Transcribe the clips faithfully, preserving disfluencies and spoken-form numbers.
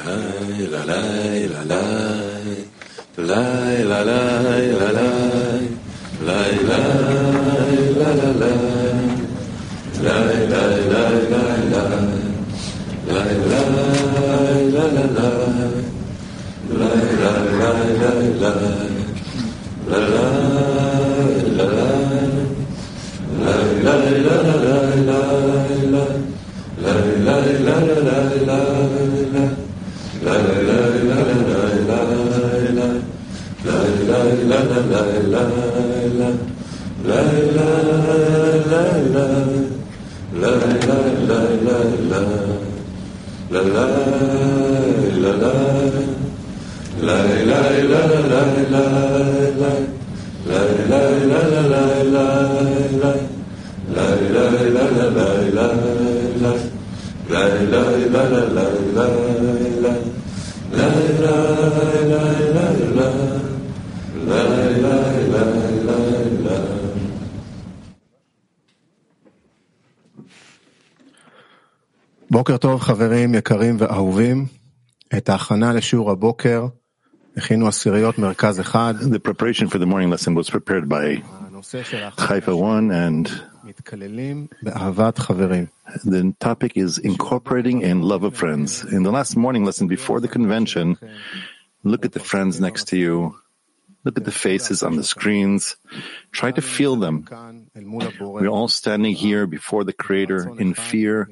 בוקר טוב חברים יקרים ואהובים, את ההכנה לשיעור הבוקר הכינו עשיריות מרכז אחד. The preparation for the morning lesson was prepared by Haifa one, and מתקללים באהבת חברים. The topic is incorporating in love of friends. In the last morning lesson before the convention, look at the friends next to you. Look at the faces on the screens. Try to feel them. We're all standing here before the Creator in fear,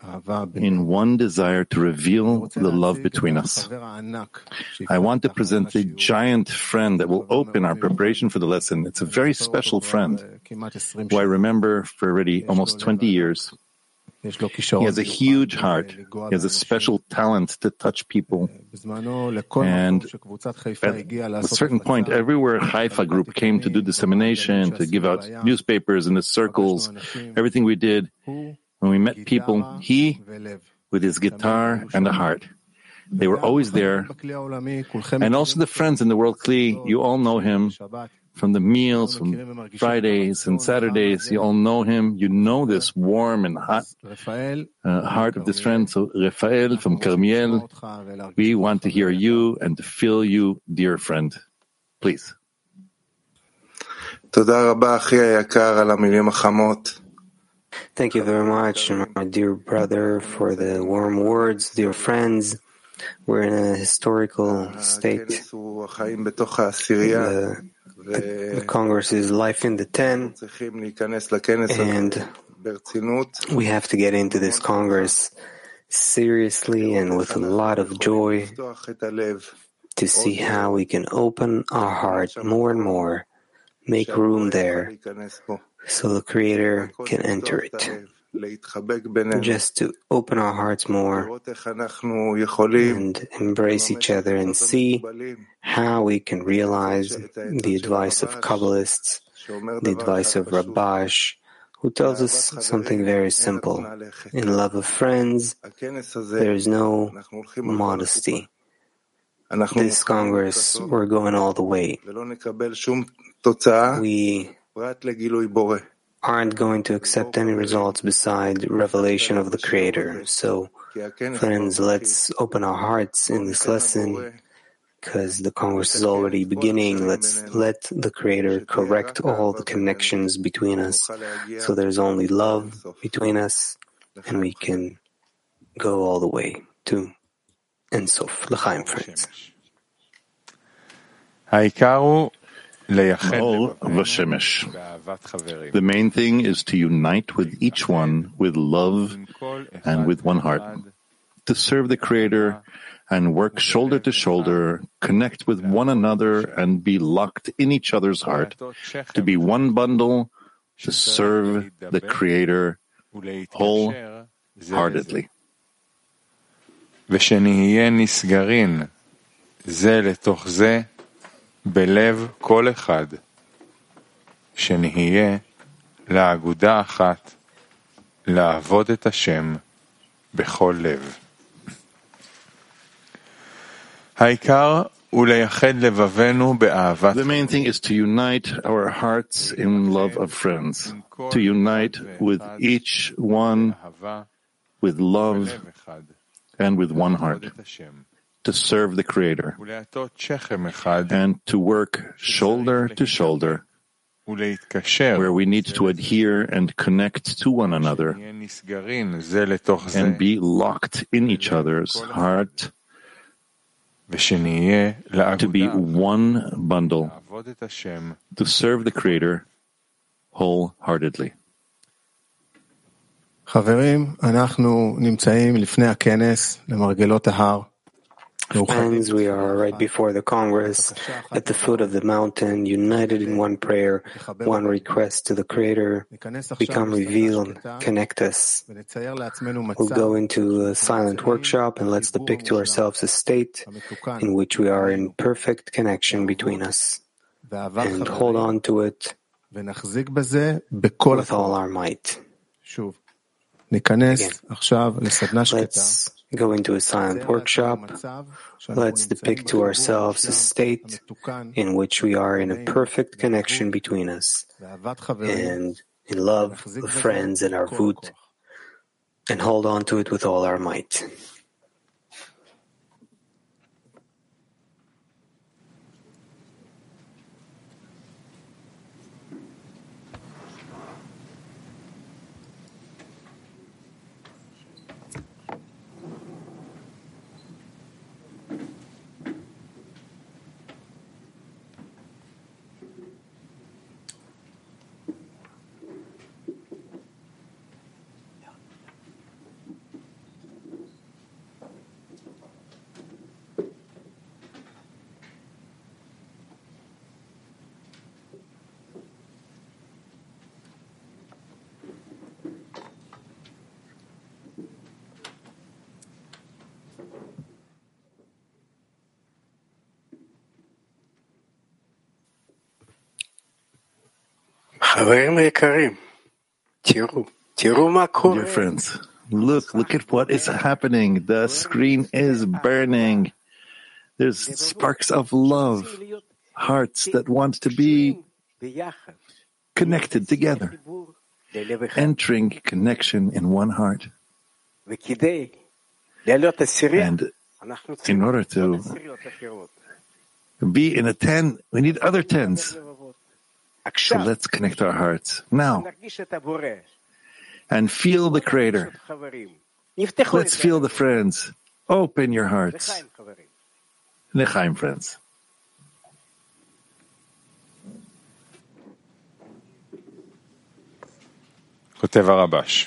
in one desire to reveal the love between us. I want to present the giant friend that will open our preparation for the lesson. It's a very special friend who I remember for already almost twenty years. He has a huge heart. He has a special talent to touch people. And at a certain point, everywhere Haifa group came to do dissemination, to give out newspapers in the circles, everything we did, when we met people, he, with his guitar and a heart, they were always there. And also the friends in the World Kli, you all know him. From the meals, from Fridays and Saturdays, you all know him. You know this warm and hot uh, heart of this friend. So, Rafael from Carmiel, we want to hear you and to feel you, dear friend. Please. Thank you very much, my dear brother, for the warm words, dear friends. We're in a historical state. The, The, the Congress is life in the ten, and we have to get into this Congress seriously and with a lot of joy to see how we can open our heart more and more, make room there so the Creator can enter it. Just to open our hearts more and embrace each other and see how we can realize the advice of Kabbalists, the advice of Rabash, who tells us something very simple. In love of friends, there is no modesty. This Congress, we're going all the way. We aren't going to accept any results beside revelation of the Creator. So, friends, let's open our hearts in this lesson, because the Congress is already beginning. Let's let the Creator correct all the connections between us, so there's only love between us, and we can go all the way to Ein Sof. L'chaim, friends. Maor v'shemesh. The main thing is to unite with each one with love and with one heart, to serve the Creator and work shoulder to shoulder, connect with one another and be locked in each other's heart, to be one bundle, to serve the Creator wholeheartedly. ושנהיה נסגרים זה לתוך זה בלב כל אחד, שנהיה לאגודה אחת, לעבוד את השם בכל לב. העיקר הוא לייחד לבבנו באהבת. The main thing is to unite our hearts in love of friends, to unite with each one with love and with one heart, to serve the Creator and to work shoulder to shoulder, where we need to adhere and connect to one another and be locked in each other's heart, to be one bundle, to serve the Creator wholeheartedly. חברים, אנחנו נמצאים לפני הכנס למרגלות ההר. Friends, we are right before the Congress, at the foot of the mountain, united in one prayer, one request to the Creator, become revealed, connect us. We'll go into a silent workshop and let's depict to ourselves a state in which we are in perfect connection between us, and hold on to it with all our might. Again, let's go into a silent workshop. Let's depict to ourselves a state in which we are in a perfect connection between us and in love of friends and our Vut, and hold on to it with all our might. Dear friends, look, look at what is happening. The screen is burning. There's sparks of love, hearts that want to be connected together, entering connection in one heart. And in order to be in a ten, we need other tens. So let's connect our hearts now and feel the Creator. Let's feel the friends. Open your hearts. L'chaim, friends. כותב הרבש,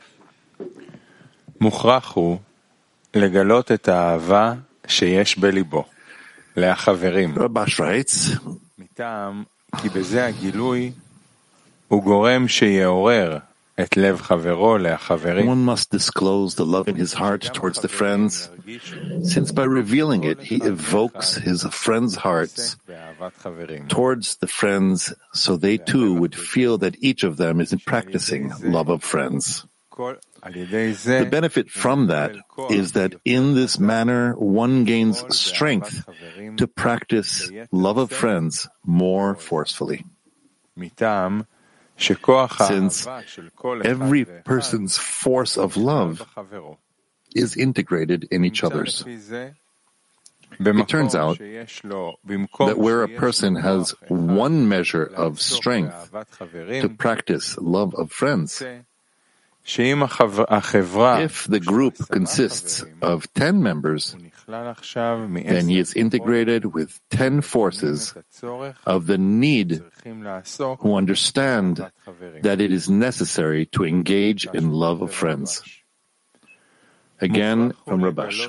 מוכרח הוא לגלות את האהבה שיש בליבו, לחברים. רבש writes, מטעם כי בזה הגילוי הוא גורם שיעורר את לב חברו לחברים. One must disclose the love in his heart towards the friends, since by revealing it he evokes his friends' hearts towards the friends, so they too would feel that each of them is practicing love of friends. The benefit from that is that in this manner one gains strength to practice love of friends more forcefully. Since every person's force of love is integrated in each other's. It turns out that where a person has one measure of strength to practice love of friends, if the group consists of ten members, then he is integrated with ten forces of the need who understand that it is necessary to engage in love of friends. Again, from Rabash.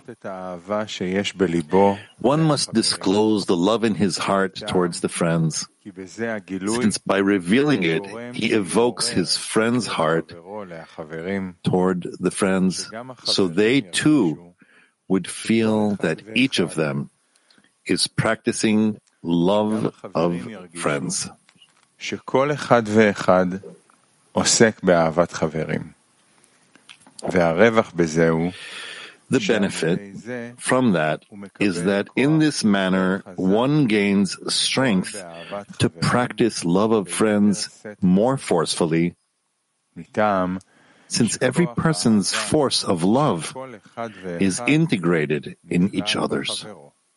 One must disclose the love in his heart towards the friends, since by revealing it, he evokes his friend's heart toward the friends, so they too would feel that each of them is practicing love of friends. שכל אחד ואחד עוסק באהבת חברים. The benefit from that is that in this manner one gains strength to practice love of friends more forcefully, since every person's force of love is integrated in each other's.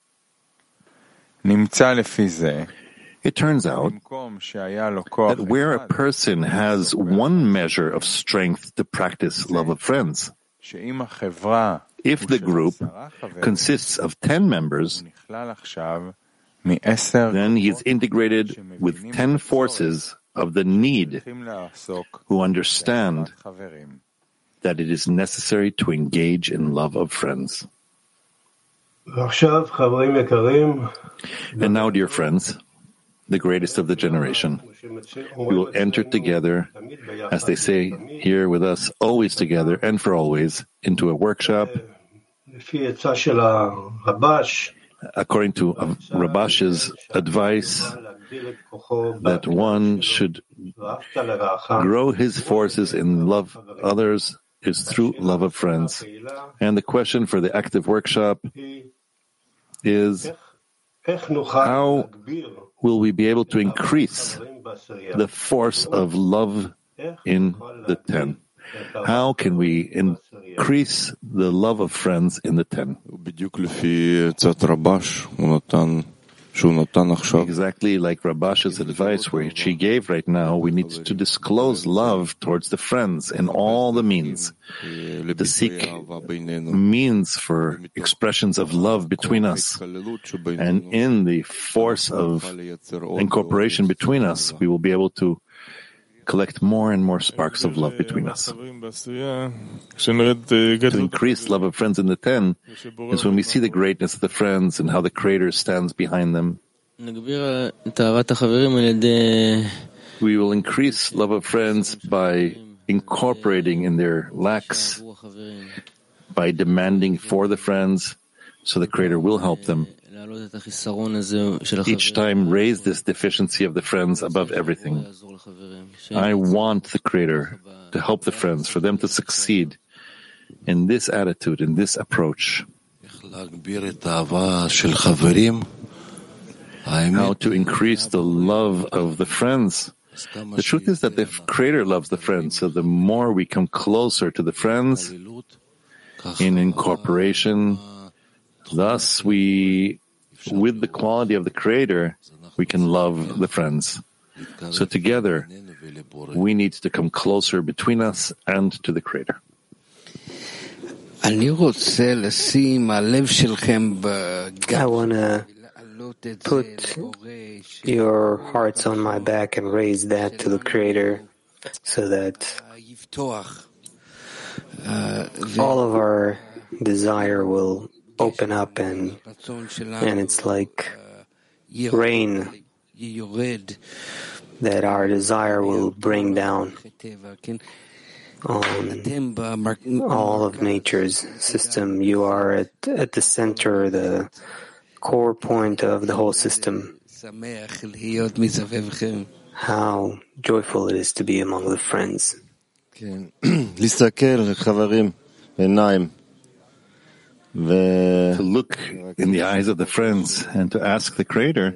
It turns out that where a person has one measure of strength to practice love of friends, if the group consists of ten members, then he is integrated with ten forces of the need who understand that it is necessary to engage in love of friends. And now, dear friends, the greatest of the generation, we will enter together, as they say here with us, always together and for always, into a workshop according to Rabash's advice that one should grow his forces in love of others is through love of friends. And the question for the active workshop is, how will we be able to increase the force of love in the ten? How can we increase the love of friends in the ten? Exactly like Rabash's advice, where she gave right now, we need to disclose love towards the friends in all the means, to seek means for expressions of love between us. And in the force of incorporation between us, we will be able to collect more and more sparks of love between us. To increase love of friends in the ten is when we see the greatness of the friends and how the Creator stands behind them. We will increase love of friends by incorporating in their lacks, by demanding for the friends, so the Creator will help them. Each time raise this deficiency of the friends above everything. I want the Creator to help the friends, for them to succeed in this attitude, in this approach. How to increase the love of the friends. The truth is that the Creator loves the friends, so the more we come closer to the friends in incorporation, thus we, with the quality of the Creator, we can love the friends. So together, we need to come closer between us and to the Creator. I want to put your hearts on my back and raise that to the Creator, so that all of our desire will open up, and and it's like rain that our desire will bring down on all of nature's system. You are at, at the center, the core point of the whole system. How joyful it is to be among the friends. To look in the eyes of the friends and to ask the Creator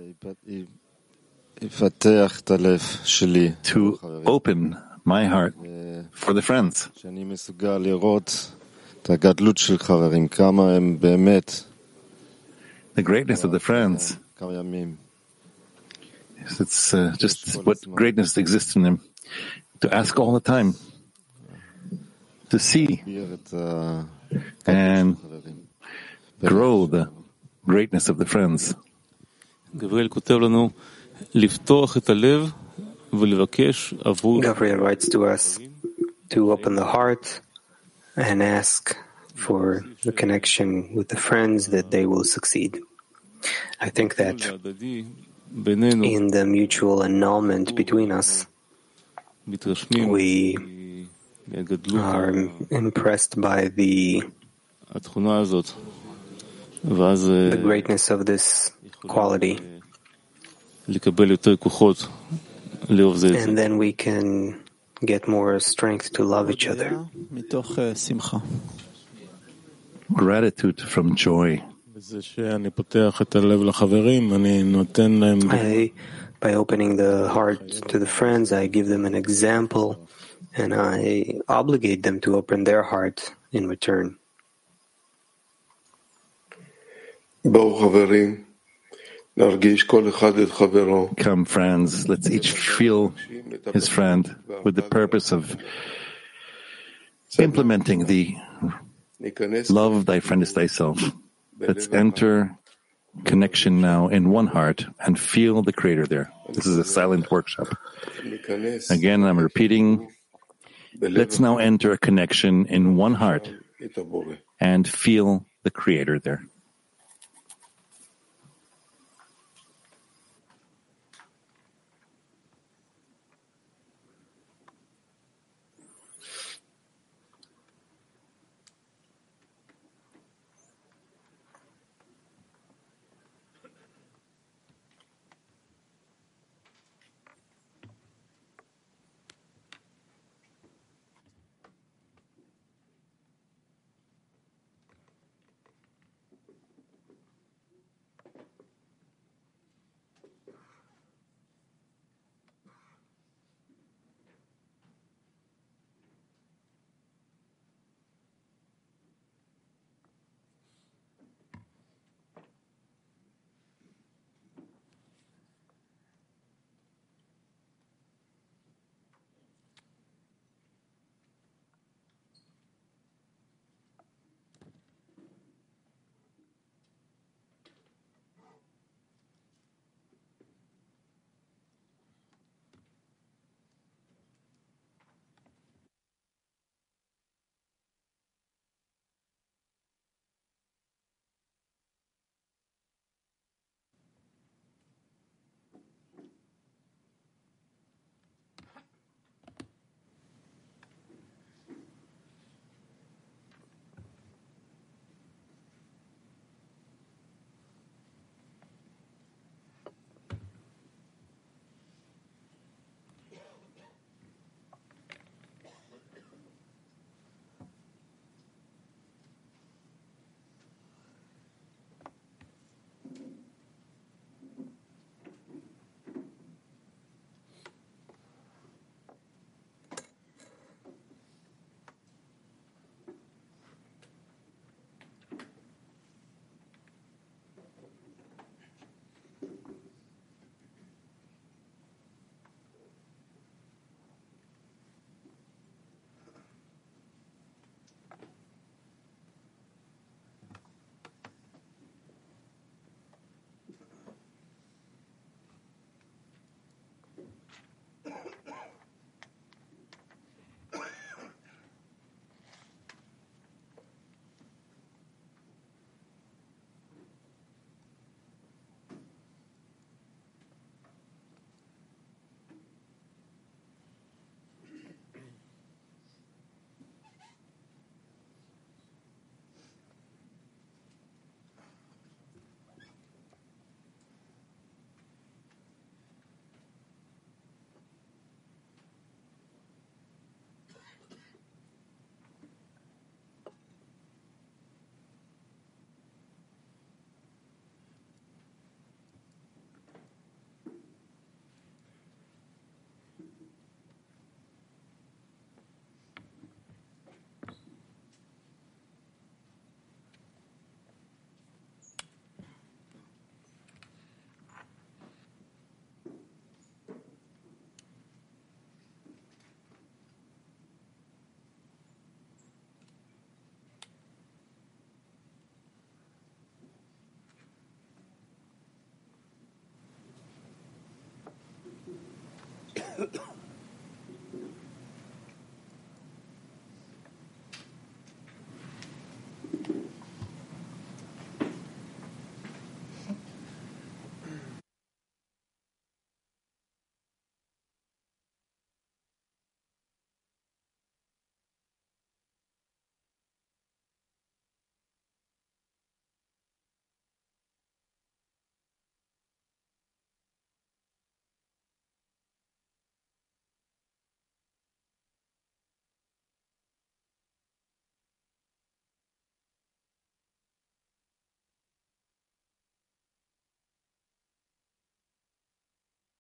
to open my heart for the friends. The greatness of the friends, it's uh, just what greatness exists in them. To ask all the time, to see and grow the greatness of the friends. Gabriel writes to us to open the heart and ask for the connection with the friends, that they will succeed. I think that in the mutual annulment between us, we are impressed by the, the greatness of this quality. And then we can get more strength to love each other. Gratitude from joy. I By opening the heart to the friends, I give them an example, and I obligate them to open their heart in return. Come, friends, let's each feel his friend with the purpose of implementing the love thy friend is thyself. Let's enter connection now in one heart and feel the Creator there. This is a silent workshop. Again, I'm repeating, let's now enter a connection in one heart and feel the Creator there.